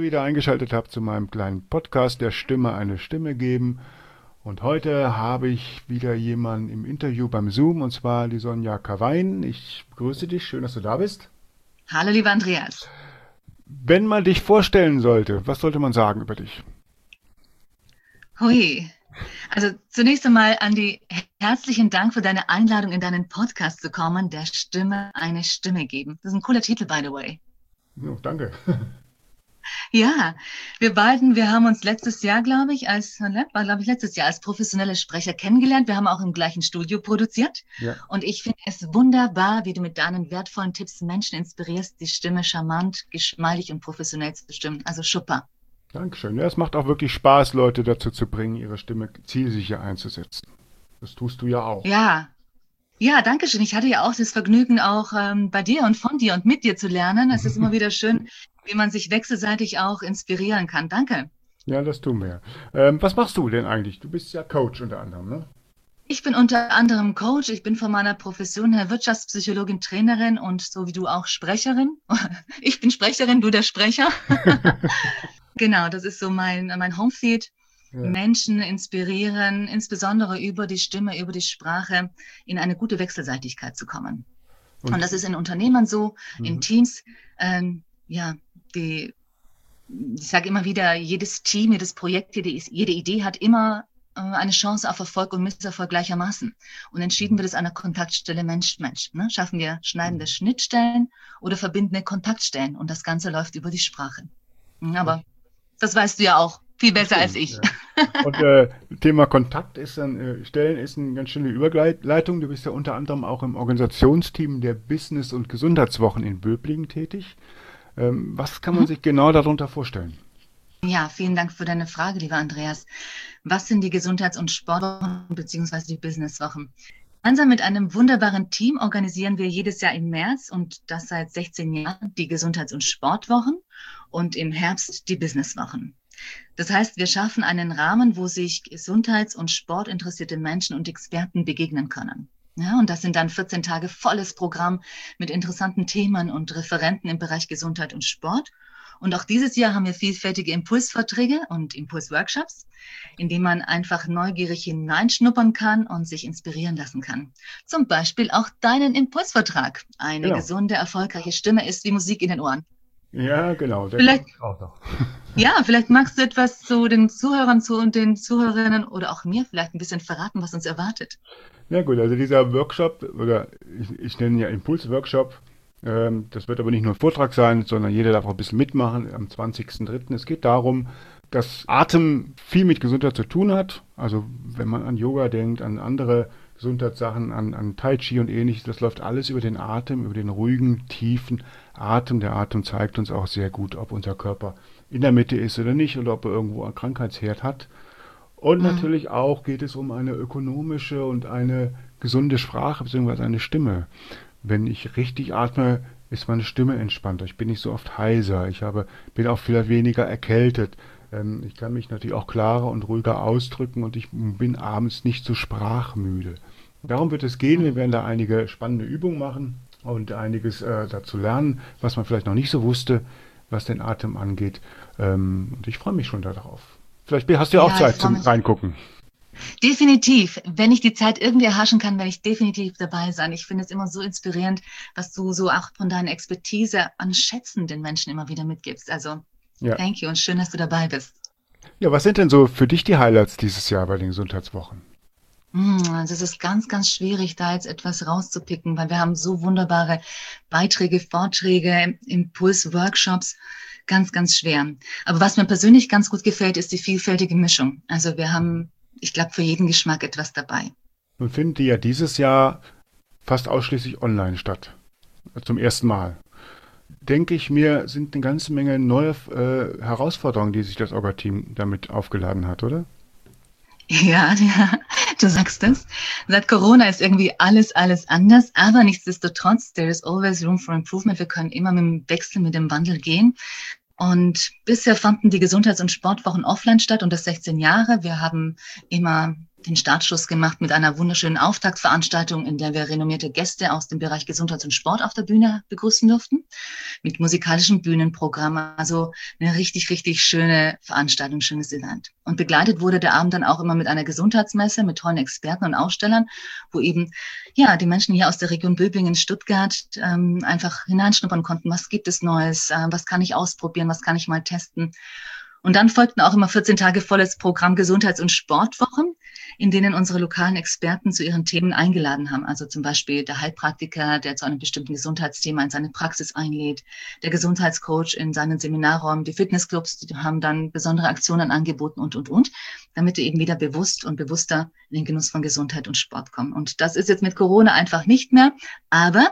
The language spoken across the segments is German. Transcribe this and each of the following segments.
wieder eingeschaltet habt zu meinem kleinen Podcast der Stimme eine Stimme geben. Und heute habe ich wieder jemanden im Interview beim Zoom, und zwar die Sonja Kawein. Ich begrüße dich, schön, dass du da bist. Hallo, lieber Andreas. Wenn man dich vorstellen sollte, was sollte man sagen über dich? Hui. Also zunächst einmal, Andi, herzlichen Dank für deine Einladung, in deinen Podcast zu kommen, der Stimme eine Stimme geben. Das ist ein cooler Titel, by the way. Oh, danke. Ja, wir haben uns letztes Jahr, letztes Jahr als professionelle Sprecher kennengelernt. Wir haben auch im gleichen Studio produziert. Ja, Und ich finde es wunderbar, wie du mit deinen wertvollen Tipps Menschen inspirierst, die Stimme charmant, geschmeidig und professionell zu bestimmen. Also super. Dankeschön. Ja, es macht auch wirklich Spaß, Leute dazu zu bringen, ihre Stimme zielsicher einzusetzen. Das tust du ja auch. Ja. Ja, danke schön. Ich hatte ja auch das Vergnügen, auch bei dir und von dir und mit dir zu lernen. Es ist immer wieder schön, wie man sich wechselseitig auch inspirieren kann. Danke. Ja, das tun wir. Was machst du denn eigentlich? Du bist ja Coach unter anderem, ne? Ich bin unter anderem Coach. Ich bin von meiner Profession her Wirtschaftspsychologin, Trainerin und so wie du auch Sprecherin. Ich bin Sprecherin, du der Sprecher. Genau, das ist so mein Homefeed. Ja. Menschen inspirieren, insbesondere über die Stimme, über die Sprache, in eine gute Wechselseitigkeit zu kommen. Und Und das ist in Unternehmen so, in mhm. Teams. Ja, ich sage immer wieder, jedes Team, jedes Projekt, jede Idee hat immer eine Chance auf Erfolg und Misserfolg gleichermaßen. Und entschieden wird es an der Kontaktstelle Mensch-Mensch. Ne? Schaffen wir schneidende Schnittstellen oder verbindende Kontaktstellen? Und das Ganze läuft über die Sprache. Aber das weißt du ja auch viel Das besser als stimmt, ich. ja. Und Thema Kontakt ist dann, Stellen ist eine ganz schöne Überleitung. Du bist ja unter anderem auch im Organisationsteam der Business- und Gesundheitswochen in Böblingen tätig. Was kann man Mhm. sich genau darunter vorstellen? Ja, vielen Dank für deine Frage, lieber Andreas. Was sind die Gesundheits- und Sportwochen bzw. die Businesswochen? Gemeinsam mit einem wunderbaren Team organisieren wir jedes Jahr im März und das seit 16 Jahren die Gesundheits- und Sportwochen und im Herbst die Businesswochen. Das heißt, wir schaffen einen Rahmen, wo sich gesundheits- und sportinteressierte Menschen und Experten begegnen können. Ja, und das sind dann 14 Tage volles Programm mit interessanten Themen und Referenten im Bereich Gesundheit und Sport. Und auch dieses Jahr haben wir vielfältige Impulsvorträge und Impulsworkshops, in denen man einfach neugierig hineinschnuppern kann und sich inspirieren lassen kann. Zum Beispiel auch deinen Impulsvortrag. Eine Genau. gesunde, erfolgreiche Stimme ist wie Musik in den Ohren. Ja, genau, der Vielleicht kommt auch noch. ja, vielleicht magst du etwas zu den Zuhörern, zu den Zuhörerinnen oder auch mir vielleicht ein bisschen verraten, was uns erwartet. Ja gut, also dieser Workshop, oder ich nenne ihn ja Impulsworkshop, das wird aber nicht nur ein Vortrag sein, sondern jeder darf auch ein bisschen mitmachen am 20.03. Es geht darum, dass Atem viel mit Gesundheit zu tun hat. Also wenn man an Yoga denkt, an andere Gesundheitssachen, an Tai Chi und ähnliches, das läuft alles über den Atem, über den ruhigen, tiefen Atem. Der Atem zeigt uns auch sehr gut, ob unser Körper in der Mitte ist oder nicht oder ob er irgendwo einen Krankheitsherd hat. Und Mhm. natürlich auch geht es um eine ökonomische und eine gesunde Sprache bzw. eine Stimme. Wenn ich richtig atme, ist meine Stimme entspannter. Ich bin nicht so oft heiser. Bin auch viel weniger erkältet. Ich kann mich natürlich auch klarer und ruhiger ausdrücken und ich bin abends nicht so sprachmüde. Darum wird es gehen. Wir werden da einige spannende Übungen machen und einiges dazu lernen, was man vielleicht noch nicht so wusste, was den Atem angeht. Und ich freue mich schon darauf. Vielleicht hast du ja auch Ja, ich Zeit freue zum mich. Reingucken. Definitiv. Wenn ich die Zeit irgendwie erhaschen kann, werde ich definitiv dabei sein. Ich finde es immer so inspirierend, was du so auch von deiner Expertise an Schätzen den Menschen immer wieder mitgibst. Also, Ja. thank you und schön, dass du dabei bist. Ja, was sind denn so für dich die Highlights dieses Jahr bei den Gesundheitswochen? Also es ist ganz, ganz schwierig, da jetzt etwas rauszupicken, weil wir haben so wunderbare Beiträge, Vorträge, Impulsworkshops. Ganz, ganz schwer. Aber was mir persönlich ganz gut gefällt, ist die vielfältige Mischung. Also wir haben, ich glaube, für jeden Geschmack etwas dabei. Nun finden die ja dieses Jahr fast ausschließlich online statt. Zum ersten Mal. Denke ich mir, sind eine ganze Menge neue Herausforderungen, die sich das Orga-Team damit aufgeladen hat, oder? Ja, ja, du sagst es. Seit Corona ist irgendwie alles anders, aber nichtsdestotrotz, there is always room for improvement. Wir können immer mit dem Wechsel, mit dem Wandel gehen. Und bisher fanden die Gesundheits- und Sportwochen offline statt und das 16 Jahre. Wir haben immer den Startschuss gemacht mit einer wunderschönen Auftaktveranstaltung, in der wir renommierte Gäste aus dem Bereich Gesundheit und Sport auf der Bühne begrüßen durften, mit musikalischem Bühnenprogramm. Also eine richtig, richtig schöne Veranstaltung, schönes Event. Und begleitet wurde der Abend dann auch immer mit einer Gesundheitsmesse, mit tollen Experten und Ausstellern, wo eben ja die Menschen hier aus der Region Böblingen, Stuttgart einfach hineinschnuppern konnten. Was gibt es Neues? Was kann ich ausprobieren? Was kann ich mal testen? Und dann folgten auch immer 14 Tage volles Programm Gesundheits- und Sportwochen, in denen unsere lokalen Experten zu ihren Themen eingeladen haben. Also zum Beispiel der Heilpraktiker, der zu einem bestimmten Gesundheitsthema in seine Praxis einlädt, der Gesundheitscoach in seinen Seminarraum, die Fitnessclubs, die haben dann besondere Aktionen angeboten und, damit wir eben wieder bewusst und bewusster in den Genuss von Gesundheit und Sport kommen. Und das ist jetzt mit Corona einfach nicht mehr, aber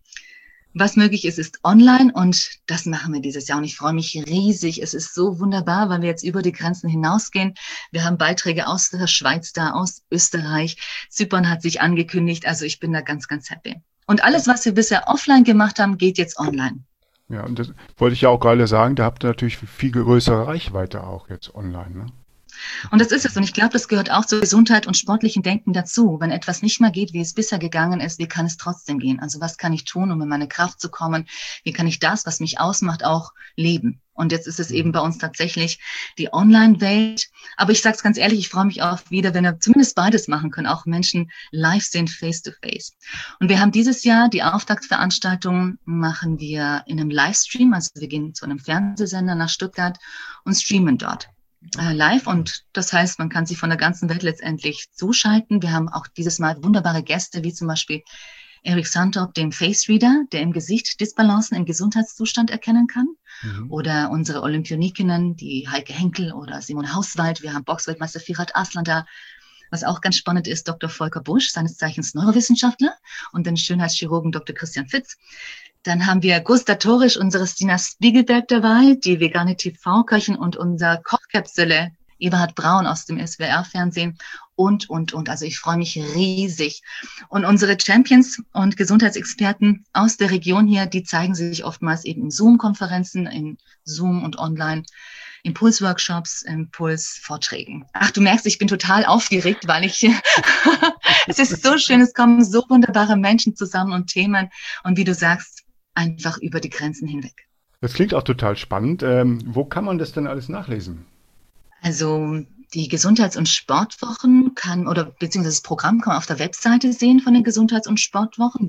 was möglich ist, ist online und das machen wir dieses Jahr und ich freue mich riesig. Es ist so wunderbar, weil wir jetzt über die Grenzen hinausgehen. Wir haben Beiträge aus der Schweiz da, aus Österreich. Zypern hat sich angekündigt, also ich bin da ganz, ganz happy. Und alles, was wir bisher offline gemacht haben, geht jetzt online. Ja, und das wollte ich ja auch gerade sagen, da habt ihr natürlich viel größere Reichweite auch jetzt online, ne? Und das ist es. Und ich glaube, das gehört auch zur Gesundheit und sportlichen Denken dazu. Wenn etwas nicht mehr geht, wie es bisher gegangen ist, wie kann es trotzdem gehen? Also was kann ich tun, um in meine Kraft zu kommen? Wie kann ich das, was mich ausmacht, auch leben? Und jetzt ist es eben bei uns tatsächlich die Online-Welt. Aber ich sage es ganz ehrlich, ich freue mich auch wieder, wenn wir zumindest beides machen können, auch Menschen live sehen, face-to-face. Und wir haben dieses Jahr die Auftaktveranstaltung, machen wir in einem Livestream. Also wir gehen zu einem Fernsehsender nach Stuttgart und streamen dort live und das heißt, man kann sich von der ganzen Welt letztendlich zuschalten. Wir haben auch dieses Mal wunderbare Gäste, wie zum Beispiel Eric Santop, den Face Reader, der im Gesicht Disbalancen im Gesundheitszustand erkennen kann. Oder unsere Olympionikinnen, die Heike Henkel oder Simone Hauswald. Wir haben Boxweltmeister Firat Aslan da. Was auch ganz spannend ist, Dr. Volker Busch, seines Zeichens Neurowissenschaftler, und den Schönheitschirurgen Dr. Christian Fitz. Dann haben wir gustatorisch unsere Stina Spiegelberg dabei, die vegane TV-Köchin und unser Kochkäpsele Eberhard Braun aus dem SWR-Fernsehen und. Also ich freue mich riesig. Und unsere Champions und Gesundheitsexperten aus der Region hier, die zeigen sich oftmals eben in Zoom-Konferenzen, in Zoom und online, Impulsworkshops, Impulsvorträgen. Ach, du merkst, ich bin total aufgeregt, weil es ist so schön, es kommen so wunderbare Menschen zusammen und Themen und wie du sagst, einfach über die Grenzen hinweg. Das klingt auch total spannend. Wo kann man das denn alles nachlesen? Also die Gesundheits- und Sportwochen beziehungsweise das Programm kann man auf der Webseite sehen von den Gesundheits- und Sportwochen,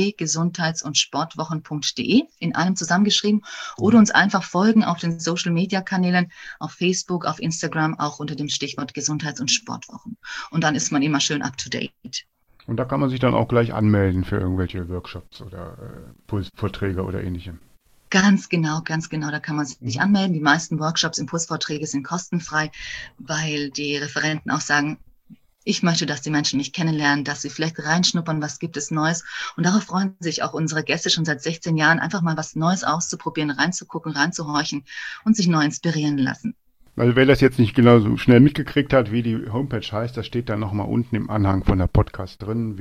www.gesundheitsundsportwochen.de, in einem zusammengeschrieben, oder uns einfach folgen auf den Social-Media-Kanälen, auf Facebook, auf Instagram, auch unter dem Stichwort Gesundheits- und Sportwochen. Und dann ist man immer schön up-to-date. Und da kann man sich dann auch gleich anmelden für irgendwelche Workshops oder Vorträge oder ähnlichem. Ganz genau. Da kann man sich anmelden. Die meisten Workshops, Impulsvorträge sind kostenfrei, weil die Referenten auch sagen, ich möchte, dass die Menschen mich kennenlernen, dass sie vielleicht reinschnuppern, was gibt es Neues. Und darauf freuen sich auch unsere Gäste schon seit 16 Jahren, einfach mal was Neues auszuprobieren, reinzugucken, reinzuhorchen und sich neu inspirieren lassen. Also wer das jetzt nicht genau so schnell mitgekriegt hat, wie die Homepage heißt, das steht dann nochmal unten im Anhang von der Podcast drin,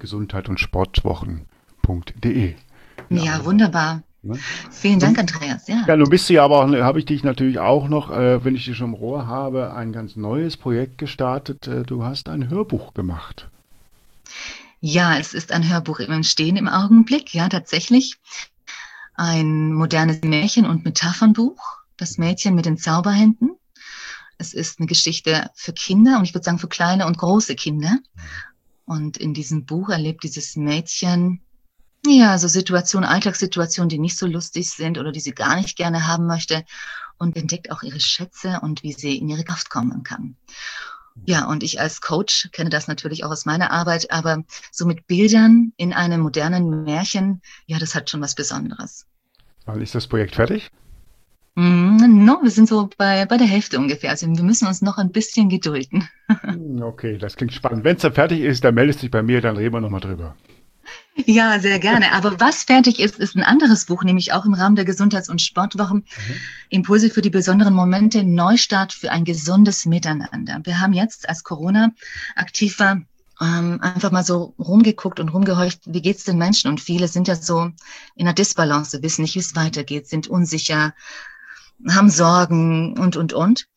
www.gesundheitundsportwochen.de. Ja, wunderbar. Ne? Vielen Dank, Andreas. Ja, nun bist du ja aber auch, habe ich dich natürlich auch noch, wenn ich dich schon im Rohr habe, ein ganz neues Projekt gestartet. Du hast ein Hörbuch gemacht. Ja, es ist ein Hörbuch im Entstehen im Augenblick, ja, tatsächlich. Ein modernes Märchen- und Metaphernbuch, das Mädchen mit den Zauberhänden. Es ist eine Geschichte für Kinder und ich würde sagen für kleine und große Kinder. Und in diesem Buch erlebt dieses Mädchen ja so Situationen, Alltagssituationen, die nicht so lustig sind oder die sie gar nicht gerne haben möchte und entdeckt auch ihre Schätze und wie sie in ihre Kraft kommen kann. Ja, und ich als Coach kenne das natürlich auch aus meiner Arbeit, aber so mit Bildern in einem modernen Märchen, ja, das hat schon was Besonderes. Wann ist das Projekt fertig? Wir sind so bei der Hälfte ungefähr. Also wir müssen uns noch ein bisschen gedulden. Okay, das klingt spannend. Wenn es dann fertig ist, dann meldest dich bei mir, dann reden wir nochmal drüber. Ja, sehr gerne. Aber was fertig ist, ist ein anderes Buch, nämlich auch im Rahmen der Gesundheits- und Sportwochen. Impulse für die besonderen Momente, Neustart für ein gesundes Miteinander. Wir haben jetzt, als Corona aktiv war, einfach mal so rumgeguckt und rumgehorcht, wie geht's den Menschen? Und viele sind ja so in einer Disbalance, wissen nicht, wie es weitergeht, sind unsicher, haben Sorgen und.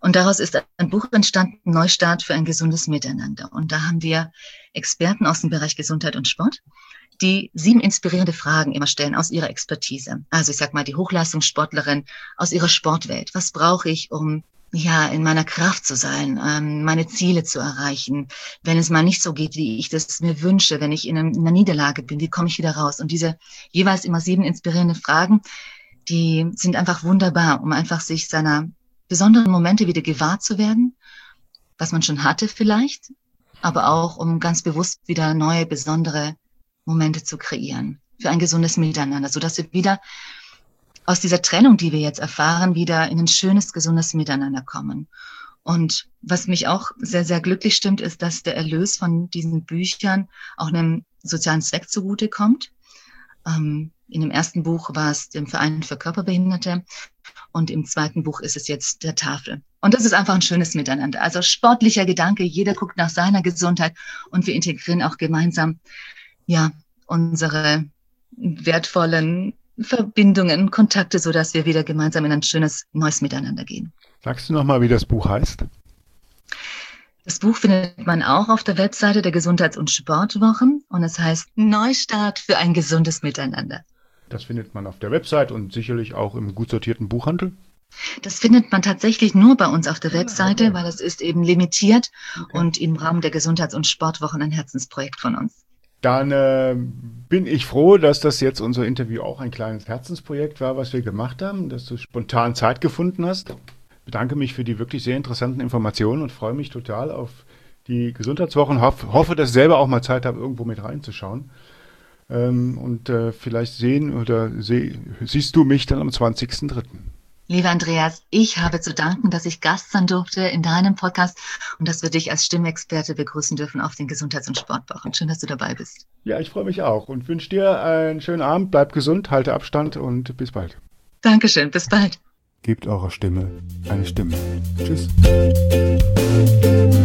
Und daraus ist ein Buch entstanden, Neustart für ein gesundes Miteinander. Und da haben wir Experten aus dem Bereich Gesundheit und Sport, die 7 inspirierende Fragen immer stellen aus ihrer Expertise. Also ich sag mal, die Hochleistungssportlerin aus ihrer Sportwelt. Was brauche ich, um in meiner Kraft zu sein, meine Ziele zu erreichen? Wenn es mal nicht so geht, wie ich das mir wünsche, wenn ich in einer Niederlage bin, wie komme ich wieder raus? Und diese jeweils immer 7 inspirierende Fragen, die sind einfach wunderbar, um einfach sich seiner besonderen Momente wieder gewahr zu werden, was man schon hatte vielleicht, aber auch um ganz bewusst wieder neue, besondere Momente zu kreieren für ein gesundes Miteinander, sodass wir wieder aus dieser Trennung, die wir jetzt erfahren, wieder in ein schönes, gesundes Miteinander kommen. Und was mich auch sehr, sehr glücklich stimmt, ist, dass der Erlös von diesen Büchern auch einem sozialen Zweck zugutekommt. In dem ersten Buch war es dem Verein für Körperbehinderte und im zweiten Buch ist es jetzt der Tafel. Und das ist einfach ein schönes Miteinander. Also sportlicher Gedanke, jeder guckt nach seiner Gesundheit und wir integrieren auch gemeinsam unsere wertvollen Verbindungen, Kontakte, sodass wir wieder gemeinsam in ein schönes neues Miteinander gehen. Sagst du nochmal, wie das Buch heißt? Das Buch findet man auch auf der Webseite der Gesundheits- und Sportwochen und es heißt Neustart für ein gesundes Miteinander. Das findet man auf der Website und sicherlich auch im gut sortierten Buchhandel? Das findet man tatsächlich nur bei uns auf der Webseite, weil es ist eben limitiert und im Rahmen der Gesundheits- und Sportwochen ein Herzensprojekt von uns. Dann bin ich froh, dass das jetzt unser Interview auch ein kleines Herzensprojekt war, was wir gemacht haben, dass du spontan Zeit gefunden hast. Ich bedanke mich für die wirklich sehr interessanten Informationen und freue mich total auf die Gesundheitswochen. Hoffe, dass ich selber auch mal Zeit habe, irgendwo mit reinzuschauen. Und vielleicht siehst du mich dann am 20.03. Lieber Andreas, ich habe zu danken, dass ich Gast sein durfte in deinem Podcast und dass wir dich als Stimmexperte begrüßen dürfen auf den Gesundheits- und Sportwochen. Schön, dass du dabei bist. Ja, ich freue mich auch und wünsche dir einen schönen Abend. Bleib gesund, halte Abstand und bis bald. Dankeschön, bis bald. Gebt eurer Stimme eine Stimme. Tschüss.